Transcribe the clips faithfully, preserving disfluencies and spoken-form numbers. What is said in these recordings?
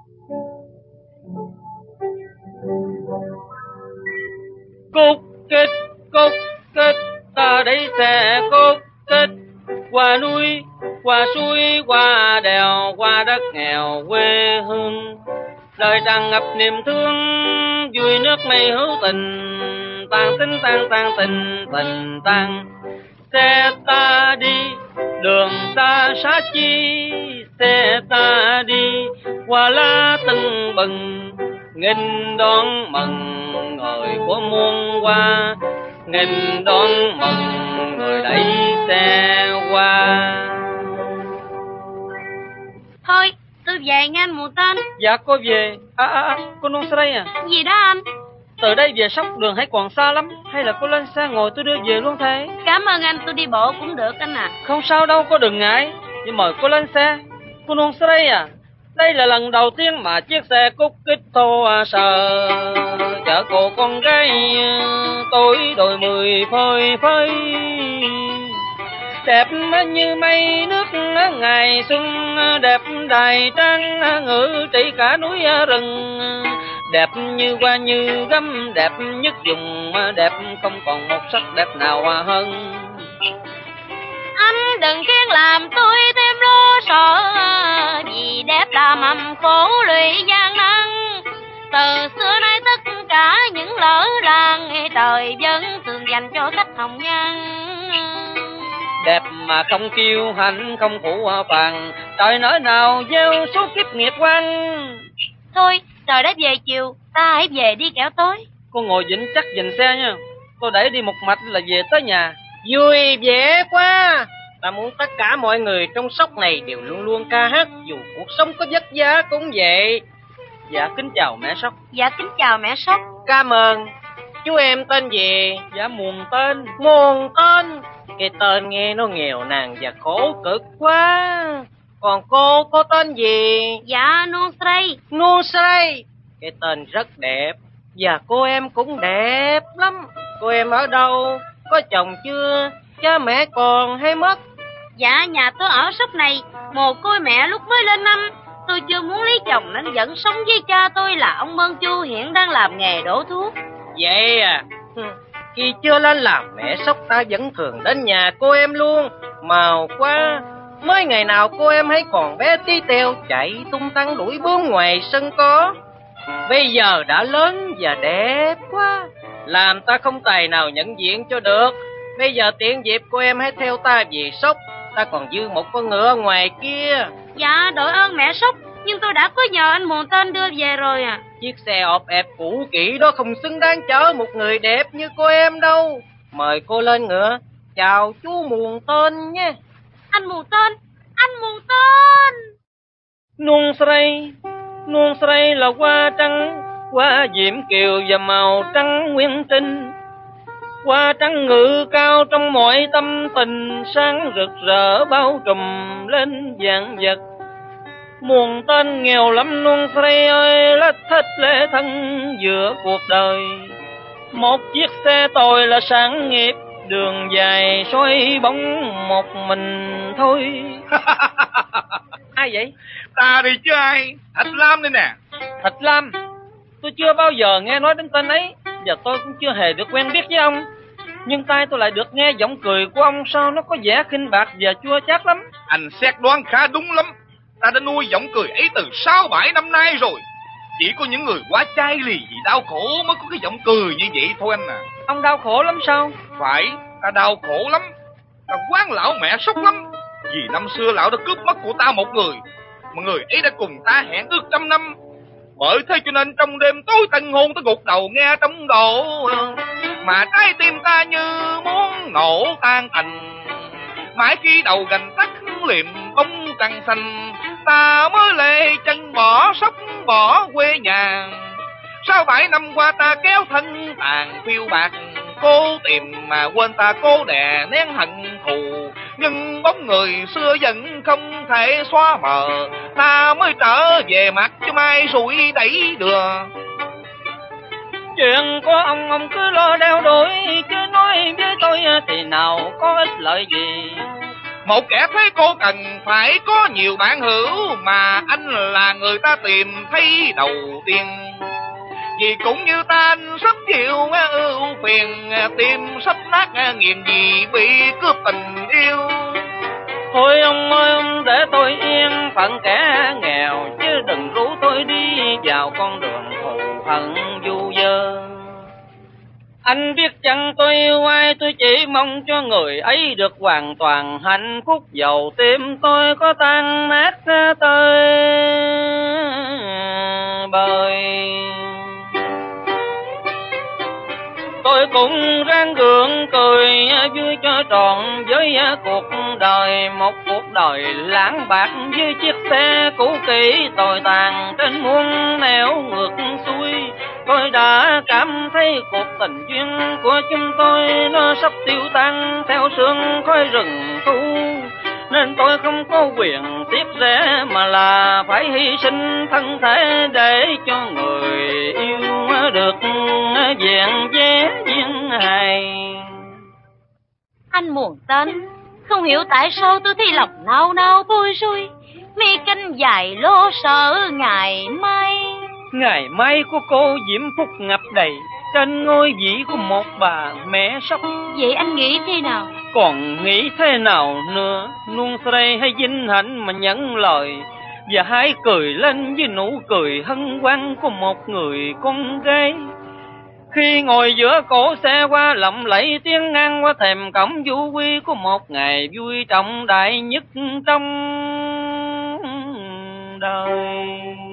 Cúc kích, cúc kích, ta đây sẽ cúc kích. Qua núi, qua suối, qua đèo, qua đất nghèo quê hương. Đời tràn ngập niềm thương, vui nước mây hữu tình. Tàn tính tan tan tình, tình tan. Xe ta đi, đường xa sát chi. Xe ta đi, qua lá tưng bừng. Nghênh đón mừng người của muôn hoa, nghênh đón mừng người đẩy xe qua. Thôi, tôi về nghe anh Mù Tên. Dạ cô về. À à à, cô Nôn Sray à? Gì đó anh? Từ đây về Sóc đường hãy còn xa lắm, hay là cô lên xe ngồi tôi đưa về luôn thế? Cảm ơn anh, tôi đi bộ cũng được anh à. Không sao đâu, cô đừng ngại. Thì mời cô lên xe. Cô Nôn Sray à, đây là lần đầu tiên mà chiếc xe cúc kích thô sờ chở cô con gái tôi đôi mười phơi phới. Đẹp như mây nước ngày xuân, đẹp đài trang ngự trị cả núi rừng. Đẹp như hoa như gấm, đẹp nhất vùng, đẹp không còn một sắc đẹp nào hơn. Anh đừng khiến làm tôi thêm lo sợ, vì đẹp là mầm khổ lụy gian nan. Từ xưa nay tất cả những lỡ làng, trời vẫn thường dành cho khách hồng nhan. Đẹp mà không kiêu hãnh, không phụ phàng, trời nỡ nào gieo số kiếp nghiệp quan. Thôi, trời đã về chiều, ta hãy về đi kẻo tối. Cô ngồi vững chắc dành xe nha, tôi đẩy đi một mạch là về tới nhà. Vui vẻ quá. Ta muốn tất cả mọi người trong Sóc này đều luôn luôn ca hát, dù cuộc sống có vất vả cũng vậy. Dạ kính chào mẹ Sóc. Dạ kính chào mẹ Sóc. Cảm ơn. Chú em tên gì? Dạ Muồn Tên. Muồn Tên. Cái tên nghe nó nghèo nàn và khổ cực quá. Còn cô có tên gì? Dạ Nôn Sray. Nôn Sray. Cái tên rất đẹp. Và cô em cũng đẹp lắm. Cô em ở đâu? Có chồng chưa? Cha mẹ còn hay mất? Dạ nhà tôi ở Sóc này, mồ côi mẹ lúc mới lên năm. Tôi chưa muốn lấy chồng nên vẫn sống với cha tôi là ông Mơn Chu, hiện đang làm nghề đổ thuốc. Vậy à? Khi chưa lên làm mẹ Sóc ta vẫn thường đến nhà cô em luôn. Màu quá. Mới ngày nào cô em hay còn bé tí teo chạy tung tăng đuổi bướm ngoài sân có. Bây giờ đã lớn và đẹp quá, làm ta không tài nào nhận diện cho được. Bây giờ tiện dịp cô em hãy theo ta về Sóc. Ta còn dư một con ngựa ngoài kia. Dạ đội ơn mẹ Sóc, nhưng tôi đã có nhờ anh Muồn Tên đưa về rồi à. Chiếc xe ọp ẹp cũ kỹ đó không xứng đáng chở một người đẹp như cô em đâu. Mời cô lên ngựa. Chào chú Muồn Tên nhé. Anh Muồn Tên, anh Muồn Tên. Nôn Sray, Nôn Sray là hoa trắng, hoa diễm kiều và màu trắng nguyên tinh. Hoa trắng ngự cao trong mọi tâm tình, sáng rực rỡ bao trùm lên vạn vật. Muồn Tên nghèo lắm Nôn Sray ơi, lết thích lễ thân giữa cuộc đời. Một chiếc xe tôi là sản nghiệp, đường dài xoay bóng một mình thôi. Ai vậy? Ta đi chứ ai? Thạch Lam đây nè. Thạch Lam? Tôi chưa bao giờ nghe nói đến tên ấy, và tôi cũng chưa hề được quen biết với ông. Nhưng tai tôi lại được nghe giọng cười của ông, sao nó có vẻ khinh bạc và chua chát lắm. Anh xét đoán khá đúng lắm. Ta đã nuôi giọng cười ấy từ sáu bảy năm nay rồi. Chỉ có những người quá chai lì vì đau khổ mới có cái giọng cười như vậy thôi anh à. Ông đau khổ lắm sao? Phải, ta đau khổ lắm. Ta oán lão mẹ Sóc lắm. Vì năm xưa lão đã cướp mất của ta một người, mà người ấy đã cùng ta hẹn ước trăm năm. Bởi thế cho nên trong đêm tối tân hôn ta gục đầu nghe trong độ, mà trái tim ta như muốn nổ tan thành. Mãi khi đầu gành tắt liệm bóng trăng xanh, ta mới lê chân bỏ Sóc bỏ quê nhà. Sau bảy năm qua ta kéo thân tàn phiêu bạc, cố tìm mà quên ta cố đè nén hận thù. Nhưng bóng người xưa vẫn không thể xóa mờ, ta mới trở về mặt cho mai rủi đẩy đưa. Chuyện của ông, ông cứ lo đeo đuổi, chứ nói với tôi thì nào có ích lợi gì. Một kẻ thế cô cần phải có nhiều bạn hữu, mà anh là người ta tìm thấy đầu tiên. Vì cũng như ta anh rất chịu ưu phiền, tim sắp nát nghiền vì bị cướp tình yêu. Thôi ông ơi ông để tôi yên phận kẻ nghèo, chứ đừng rủ tôi đi vào con đường thù hận du dơ. Anh biết chăng tôi yêu ai, tôi chỉ mong cho người ấy được hoàn toàn hạnh phúc. Dầu tim tôi có tan nát tới bời, tôi cũng ráng gượng cười vui cho trọn với cuộc đời. Một cuộc đời lãng bạc với chiếc xe cũ kỹ tồi tàn trên muôn nẻo ngược xuôi. Tôi đã cảm thấy cuộc tình duyên của chúng tôi nó sắp tiêu tan theo sương khói rừng thu, nên tôi không có quyền tiếc rẻ mà là phải hy sinh thân thể để cho người yêu được vẹn vé duyên hài. Anh muộn tên, không hiểu tại sao tôi thấy lòng nao nao bối rối, mi canh dài lo sợ ngày mai. Ngày mai của cô diễm phúc ngập đầy trên ngôi vị của một bà mẹ sốc. Vậy anh nghĩ thế nào? Còn nghĩ thế nào nữa? Nuông Srey hay vinh hạnh mà nhận lời, và hãy cười lên với nụ cười hân hoan của một người con gái. Khi ngồi giữa cổ xe qua lộng lẫy tiếng ngang qua thềm cổng du quy của một ngày vui trọng đại nhất trong đời.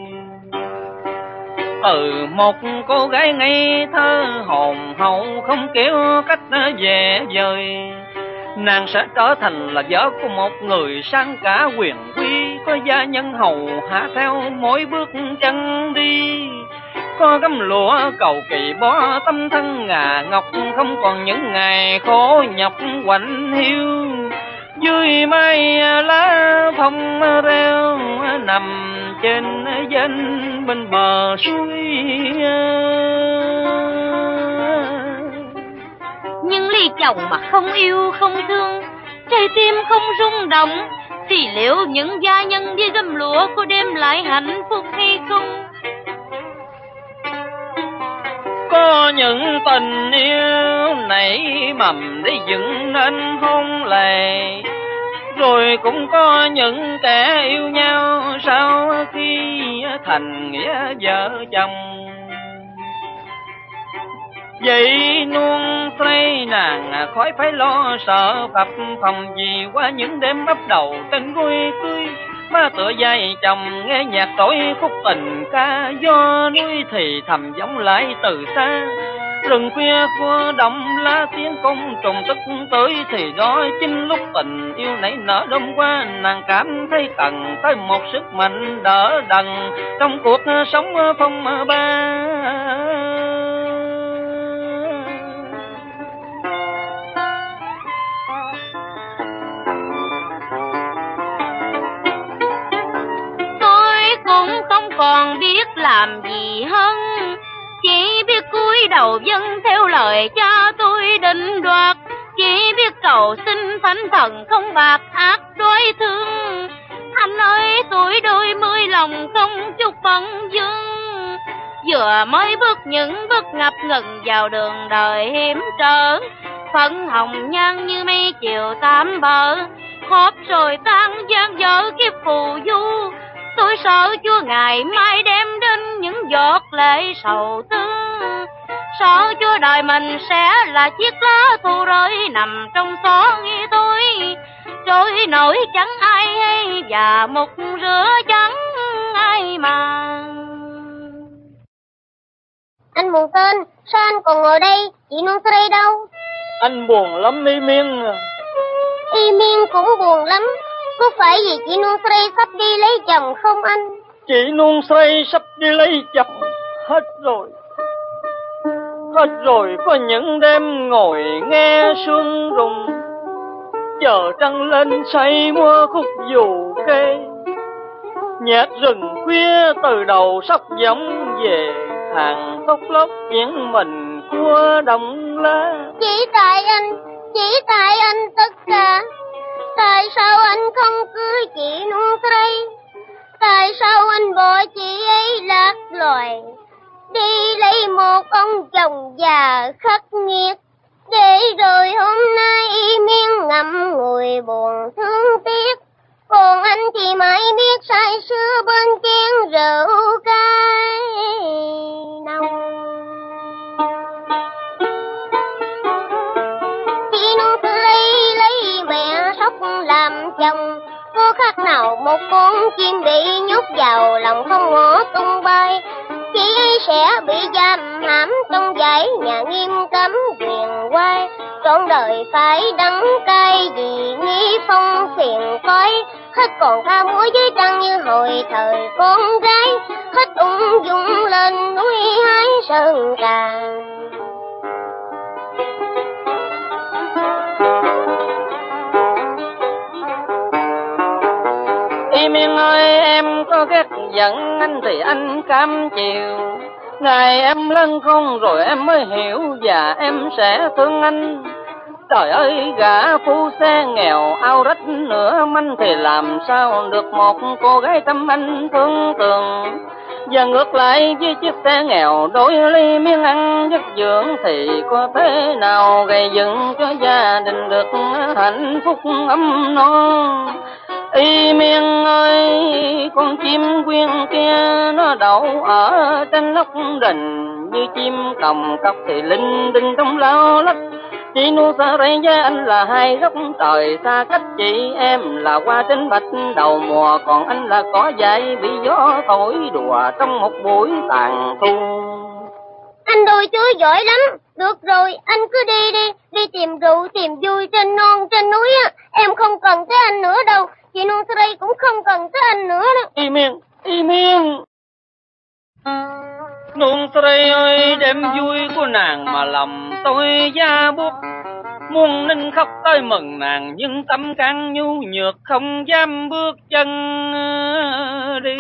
Từ một cô gái ngây thơ hồn hậu không kéo cách về vời, nàng sẽ trở thành là vợ của một người sang cả quyền quý, có gia nhân hầu hạ theo mỗi bước chân đi, có gấm lụa cầu kỳ bó tâm thân ngà ngọc, không còn những ngày khổ nhọc quạnh hiu. Dưới mây lá phong reo nằm trên danh bên bờ suối. Nhưng ly chồng mà không yêu không thương, trái tim không rung động, thì liệu những gia nhân với gấm lụa có đem lại hạnh phúc hay không? Có những tình yêu nảy mầm để dựng nên hôn lệ, rồi cũng có những kẻ yêu nhau sau khi thành nghĩa vợ chồng. Vậy Nuông Srey nàng khỏi phải lo sợ phập phòng gì qua những đêm bắt đầu trên gối cưới, má tựa vai chồng nghe nhạc trỗi khúc tình ca, do núi thì thầm giống lại từ xa. Rừng khuya khua động lá tiếng côn trùng tức tới, thì đó chính lúc tình yêu nảy nở đông qua. Nàng cảm thấy cần tới một sức mạnh đỡ đần trong cuộc sống phong ba. Còn biết làm gì hơn, chỉ biết cúi đầu vâng theo lời cha tôi định đoạt, chỉ biết cầu xin thánh thần không bạc ác đối thương. Anh ơi tuổi đôi mươi lòng không chút bận vương, vừa mới bước những bước ngập ngừng vào đường đời hiểm trở. Phận hồng nhan như mây chiều tám bờ, khóp rồi tan gian dở kiếp phù du. Tôi sợ Chúa ngày mai đem đến những giọt lệ sầu tư, sợ Chúa đời mình sẽ là chiếc lá thu rơi nằm trong xó nghĩ tôi, trôi nổi chẳng ai hay và một rửa chẳng ai mà. Anh buồn tên, sao anh còn ngồi đây? Chị Nuông Srey đâu? Anh buồn lắm Y Miên. Y Miên cũng buồn lắm. Có phải vì chị Nuông Srey sắp đi lấy chồng không anh? Chị Nuông Srey sắp đi lấy chồng hết rồi. Hết rồi, có những đêm ngồi nghe sương rùng, chờ trăng lên say mua khúc dù kê. Nhạc rừng khuya từ đầu sóc giống về, hàng tóc lóc biển mình cua đồng lá. Chỉ tại anh, chỉ tại anh tất cả. Tại sao anh không cưới chị nuông srei? Tại sao anh bỏ chị ấy lạc loài, đi lấy một ông chồng già khắc nghiệt, để rồi hôm nay im miên ngậm ngùi buồn thương tiếc. Còn anh thì mãi biết say sưa bên chén rượu cay nồng. Chị nuông srei lấy mẹ sóc làm chồng, có khác nào một con chim bị nhốt vào lòng không ngỏ tung bay. Chị ấy sẽ bị giam hãm trong dãy nhà nghiêm cấm quyền quay, trọn đời phải đắng cay vì nghi phong phiền toái. Hết còn ca múa dưới trăng như hồi thời con gái, hết ung dung lên núi hái sơn trà. Miên ơi, em có ghét giận anh thì anh cam chịu. Ngày em lớn khôn rồi em mới hiểu và em sẽ thương anh. Trời ơi, gã phu xe nghèo ao rách nửa manh thì làm sao được một cô gái tâm anh thương tường. Và ngược lại với chiếc xe nghèo đôi ly miếng ăn giấc dưỡng thì có thế nào gây dựng cho gia đình được hạnh phúc ấm no. Y Miên ơi, con chim quyên kia nó đậu ở trên lốc rình, như chim còng cọc thì linh đinh trong lao lách. Chị nuông srei với anh là hai góc trời xa cách, chị em là hoa trên bạch đầu mùa, còn anh là cỏ dại bị gió thổi đùa trong một buổi tàn thu. Anh đôi chúa giỏi lắm. Được rồi, anh cứ đi đi, đi tìm rượu tìm vui trên non trên núi á. Em không cần tới anh nữa đâu, chị nuông srei cũng không cần tới anh nữa đâu. Y Miên, Y Miên. Nuông srei ơi, đêm vui của nàng mà lòng tôi da buốt. Muôn ninh khóc tới mừng nàng, nhưng tâm can nhu nhược không dám bước chân đi.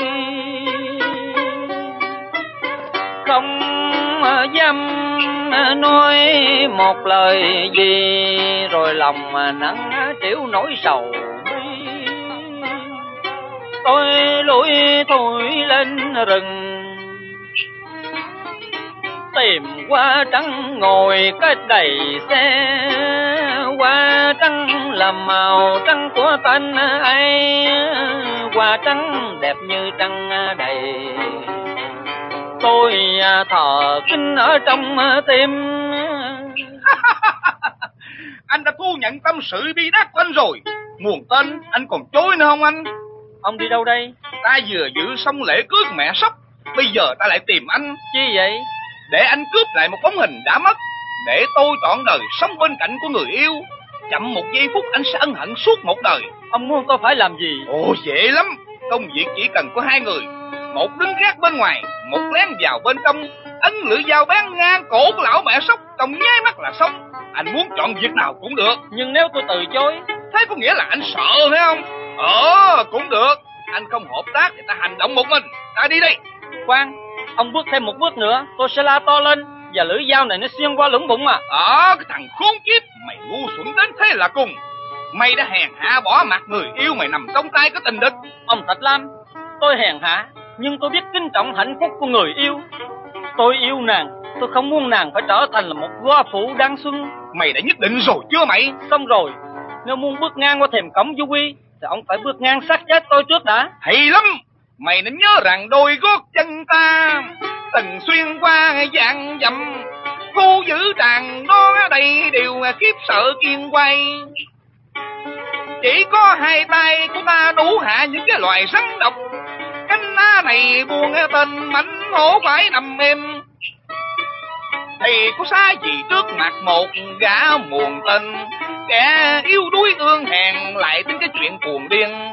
Không dám nói một lời gì, rồi lòng nắng trĩu nỗi sầu. Tôi lủi thủi lên rừng, tìm hoa trắng ngồi cái đầy xe. Hoa trắng làm màu trắng của tên ai, hoa trắng đẹp như trăng đầy. Tôi thờ kinh ở trong tim. Anh đã thu nhận tâm sự bi đát của anh rồi, nguồn tên anh còn chối nữa không anh? Ông đi đâu đây? Ta vừa dự xong lễ cưới của mẹ sóc, bây giờ ta lại tìm anh. Chi vậy? Để anh cướp lại một bóng hình đã mất, để tôi trọn đời sống bên cạnh của người yêu. Chậm một giây phút anh sẽ ân hận suốt một đời. Ông muốn tôi phải làm gì? Ồ, dễ lắm. Công việc chỉ cần có hai người, một đứng gác bên ngoài, một lén vào bên trong, ấn lưỡi dao bén ngang cổ của lão mẹ sóc, trong nháy mắt là xong. Anh muốn chọn việc nào cũng được. Nhưng nếu tôi từ chối? Thế có nghĩa là anh sợ phải không? Ờ, cũng được. Anh không hợp tác thì ta hành động một mình. Ta đi đây. Khoan, ông bước thêm một bước nữa, tôi sẽ la to lên, và lưỡi dao này nó xuyên qua lũng bụng à. Ờ, cái thằng khốn kiếp, mày ngu xuẩn đến thế là cùng. Mày đã hèn hạ bỏ mặt người yêu mày nằm trong tay có tình địch. Ông Thạch Lam, tôi hèn hạ, nhưng tôi biết kính trọng hạnh phúc của người yêu. Tôi yêu nàng, tôi không muốn nàng phải trở thành là một góa phụ đáng xuân. Mày đã nhất định rồi chưa mày? Xong rồi, nếu muốn bước ngang qua thềm cổng du quy, thì ông phải bước ngang sát chết tôi trước đã. Hay lắm, mày nên nhớ rằng đôi gót chân ta từng xuyên qua dạng dặm, thu giữ tràn đó đây đều kiếp sợ kiên quay. Chỉ có hai tay của ta đủ hạ những cái loài rắn độc, cánh lá này buông tên mảnh hổ phải nằm êm. Thì có xa gì trước mặt một gã muộn tình, kẻ yếu đuối ương hèn lại tính cái chuyện cuồng điên.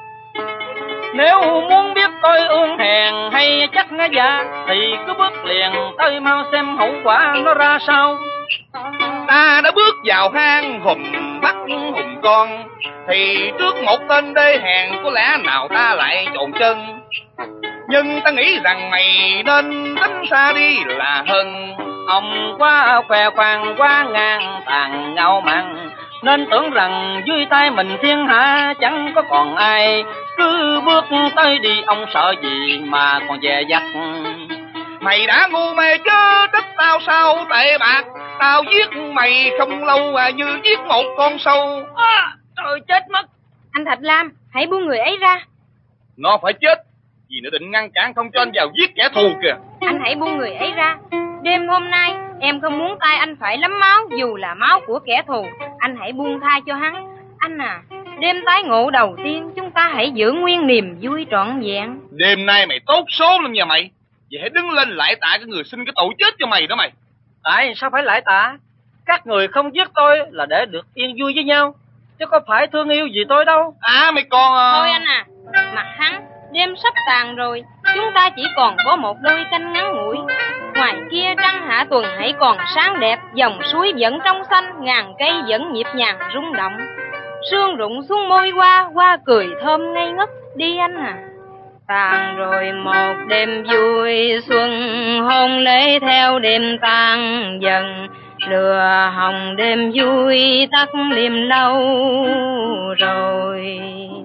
Nếu muốn biết tôi ương hèn hay chắc nó già, thì cứ bước liền tới mau xem hậu quả nó ra sao. Ta đã bước vào hang hùm bắt hùm con, thì trước một tên đê hèn có lẽ nào ta lại trộn chân. Nhưng ta nghĩ rằng mày nên tránh xa đi là hơn. Ông quá khoe khoang quá ngang tàn ngạo mạn, nên tưởng rằng dưới tay mình thiên hạ chẳng có còn ai. Cứ bước tới đi ông sợ gì mà còn dè dặt. Mày đã ngu mê chứ trách tao sao tệ bạc. Tao giết mày không lâu à, như giết một con sâu. À, trời chết mất. Anh Thạch Lam, hãy buông người ấy ra. Nó phải chết vì nó định ngăn cản không cho anh vào giết kẻ thù kìa. Anh hãy buông người ấy ra. Đêm hôm nay em không muốn tay anh phải lắm máu, dù là máu của kẻ thù. Anh hãy buông tha cho hắn. Anh à, đêm tái ngộ đầu tiên chúng ta hãy giữ nguyên niềm vui trọn vẹn. Đêm nay mày tốt số lắm nha mày. Vậy hãy đứng lên lại tạ cái người xin cái tội chết cho mày đó mày. Tại sao phải lại tạ? Các người không giết tôi là để được yên vui với nhau, chứ có phải thương yêu gì tôi đâu. À mày còn... À... Thôi anh à, mặt hắn, đêm sắp tàn rồi. Chúng ta chỉ còn có một đôi canh ngắn ngủi. Ngoài kia trăng hạ tuần hãy còn sáng đẹp. Dòng suối vẫn trong xanh, ngàn cây vẫn nhịp nhàng rung động. Sương rụng xuống môi hoa, hoa cười thơm ngây ngất. Đi anh à. Tàn rồi một đêm vui xuân, hôn lễ theo đêm tan dần. Lửa hồng đêm vui tắt liềm lâu rồi.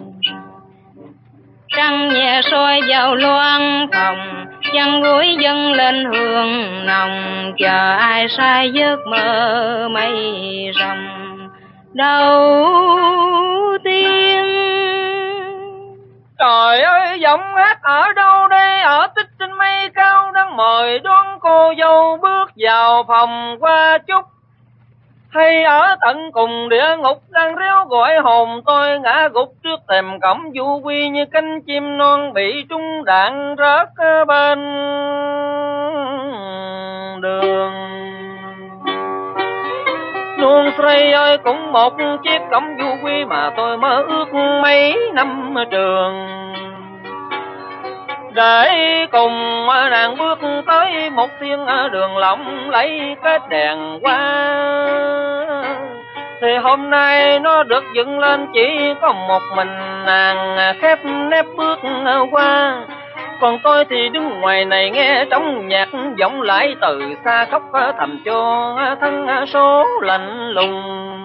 Trăng nhẹ soi vào loan phòng, chân gối dâng lên hương nồng. Chờ ai say giấc mơ mây rồng đầu tiên. Trời ơi, giọng hát ở đâu đây? Ở tích trên mây cao đang mời đón cô dâu bước vào phòng qua chúc. Hay ở tận cùng địa ngục đang réo gọi hồn tôi ngã gục trước thềm cổng du quy, như cánh chim non bị trúng đạn rớt bên đường. Nuông Srey ơi, cũng một chiếc cổng du quy mà tôi mơ ước mấy năm trường. Để cùng nàng bước tới một thiên đường lộng lấy cái đèn qua, thì hôm nay nó được dựng lên chỉ có một mình nàng khép nép bước qua. Còn tôi thì đứng ngoài này nghe trong nhạc vọng lại từ xa khóc thầm cho thân số lạnh lùng.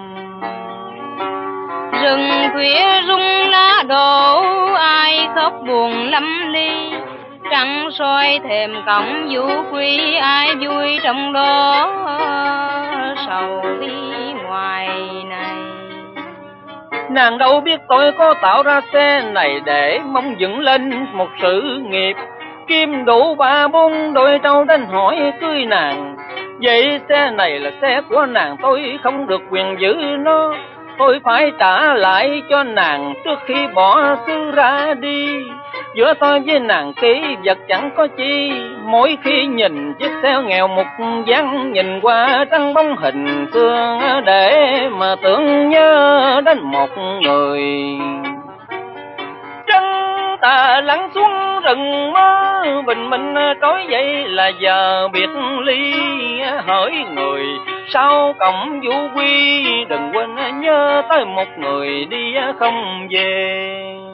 Rừng khuya rung lá đổ, ai khóc buồn lâm ly. Trăng soi thềm cổng vũ quy, ai vui trong đó sầu bi ngoài này. Nàng đâu biết tôi có tạo ra xe này để mong dựng lên một sự nghiệp. Kim đủ ba bốn đôi trâu đến hỏi cưới nàng. Vậy xe này là xe của nàng, tôi không được quyền giữ nó. Tôi phải trả lại cho nàng trước khi bỏ xứ ra đi. Giữa tôi với nàng kỹ vật chẳng có chi. Mỗi khi nhìn chiếc xe nghèo mục dáng, nhìn qua trăng bóng hình xưa để mà tưởng nhớ đến một người. Trăng tà lắng xuống rừng mơ, bình minh trỗi dậy là giờ biệt ly. Hỡi người sau cổng vũ quy, đừng quên nhớ tới một người đi không về.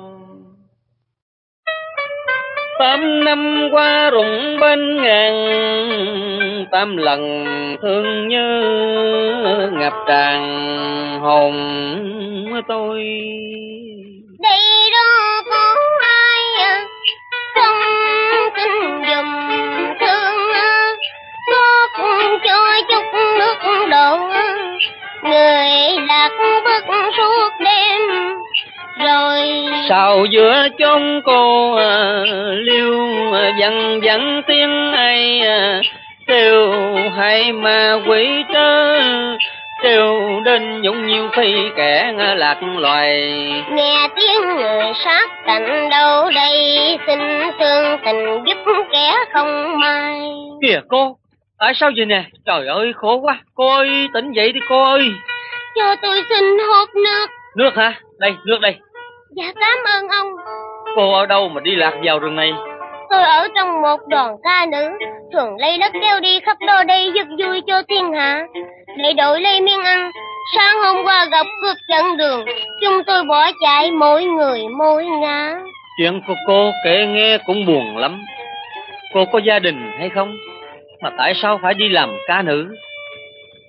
Tám năm qua rụng bên ngàn, tám lần thương nhớ ngập tràn hồn tôi. Đây đó có ai không xin dùm thương, góp cho chút nước đổ. Người lạc bước suốt đêm rồi. Sao giữa chốn cô à, liêu dần dần tiếng ai à, kêu hay ma quỷ trớ, kêu đến nhũng nhiêu khi kẻ lạc loài. Nghe tiếng người sát cạnh đâu đây, xin thương tình giúp kẻ không may. Kìa cô, tại sao vậy nè? Trời ơi khổ quá, cô ơi tỉnh dậy đi cô ơi. Cho tôi xin hốt nước. Nước hả? Đây, nước đây. Dạ cảm ơn ông. Cô ở đâu mà đi lạc vào rừng này? Tôi ở trong một đoàn ca nữ, thường lấy đất kéo đi khắp đô đây giật vui cho thiên hạ. Để đội lấy miếng ăn, sáng hôm qua gặp cướp chặn đường, chúng tôi bỏ chạy mỗi người mỗi ngã. Chuyện của cô kể nghe cũng buồn lắm. Cô có gia đình hay không? Mà tại sao phải đi làm ca nữ?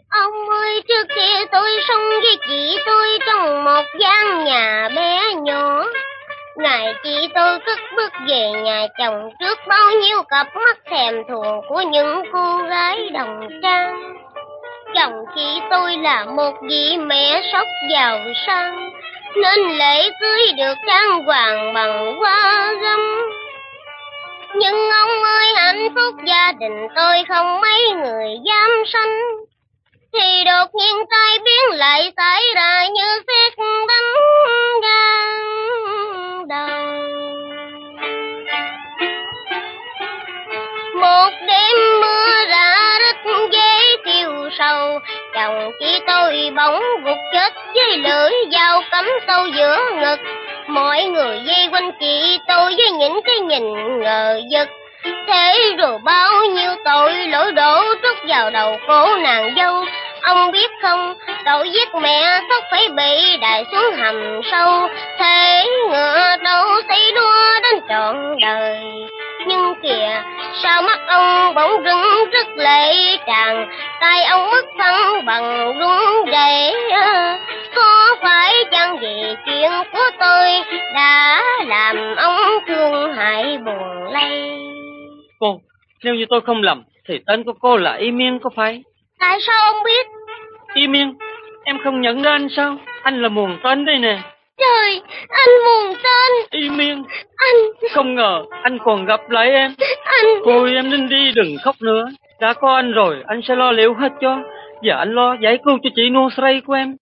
Ông ơi, trước kia tôi sống với chị tôi trong một gian nhà bé nhỏ. Ngày chị tôi cất bước về nhà chồng trước bao nhiêu cặp mắt thèm thuồng của những cô gái đồng trang. Chồng chị tôi là một vị mẹ sốc giàu sang, nên lễ cưới được trang hoàng bằng hoa gấm. Nhưng ông ơi, hạnh phúc gia đình tôi không mấy người dám sanh, thì đột nhiên tai biến lại xảy ra như xét đánh ngang đầu. Một đêm mưa ra rất dễ tiêu sầu, chồng chị tôi bỗng gục chết với lưỡi dao cắm sâu giữa ngực. Mọi người vây quanh chị tôi với những cái nhìn ngờ vực. Thế rồi bao nhiêu tội lỗi đổ trút vào đầu cô nàng dâu. Ông biết không, tội giết mẹ sốc phải bị đày xuống hầm sâu. Thế ngựa đâu xây đua đến trọn đời. Nhưng kìa, sao mắt ông bỗng rưng rất lệ tràn, tay ông mất phăng bằng run rẩy. Có phải chăng vì chuyện của tôi đã làm ông thương hại buồn lây? Cô, nếu như tôi không lầm thì tên của cô là Y Miên có phải? Tại sao ông biết? Y Miên, em không nhận ra anh sao? Anh là muồn tên đây nè. Trời, anh muồn tên. Y Miên, Anh... không ngờ anh còn gặp lại em. Anh... Thôi em nên đi, đừng khóc nữa. Đã có anh rồi, anh sẽ lo liệu hết cho. Giờ anh lo giải cứu cho chị nô sray của em.